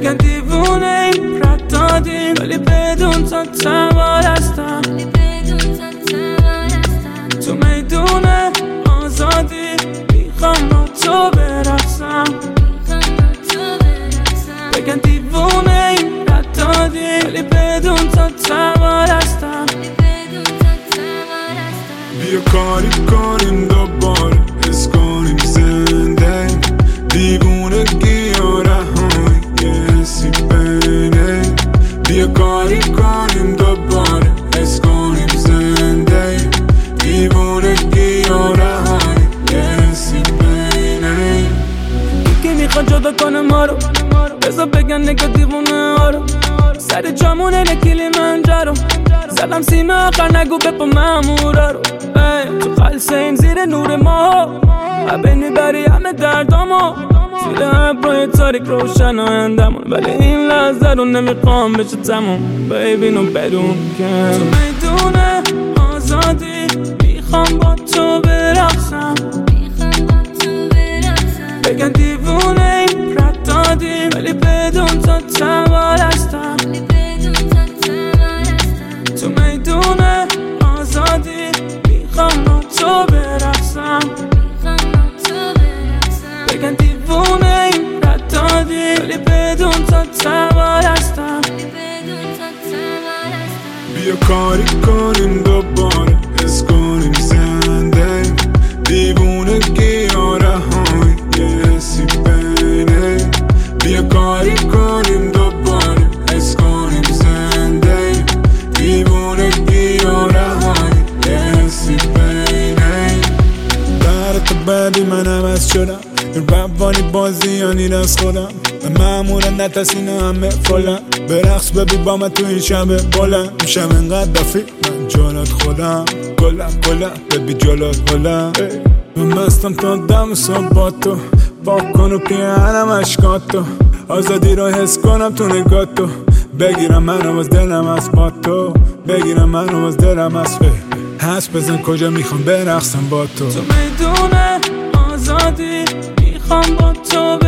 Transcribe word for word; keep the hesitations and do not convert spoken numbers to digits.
بگن دیوونه این رد دادیم ولی بدون تا سوار هستم تو میدون آزادی میخوام با تو برقصم بگن دیوونه این رد دادیم ولی بدون تا سوار هستم بیا کاری کنیم دوباره حس کنیم زنده دیوونگی و رهایی یه حسی بینه بیا کاری کنیم دوباره حس کنیم زنده دیوونگی و رهایی یه حسی بینه یکی میخواد جدا کنه ما رو بذار بگن نگه دیوونه ها رو سر جامونه نکیلی منجرو زدم سیمه آخر نگو بپا مامورا رو تو خلصه این زیر نور ما عبین میبری همه دردامو زیر عبرای تاریک روشن آیندمون ولی این لحظه رو نمیخوام بشه تموم ببین و بدون که تو میدون آزادی میخوام با تو برقصم بگن دیوونه این رد دادیم ولی بدون تا سوار هستم تو میدون آزادی میخوام با تو برقصم بگن دیوونه این رد دادیم ولی بدون تا سوار هستم بیا کاری کنیم دوباره حس کنیم زنده دیوونگی و رهایی یه حسی بینه بیا کاری کنیم دوباره حس کنیم زنده دیوونگی و رهایی یه حسی بینه برات بعدی منم از شدم این روانی بازیانی از خودم معمولا نتسینه همه فلن برقص ببی با من تو این شب بلند میشم انقدر دفی من جالت خودم گلم گلم ببی جالت گلم من مستم تا دم صبح با تو پاک کن و پیانم اشکاتو آزادی رو حس کنم تو نگاتو بگیرم منو از دلم از با تو بگیرم منو از دلم از فه حس بزن کجا میخوام برقصم با تو تو میدون آزادی میخوام با تو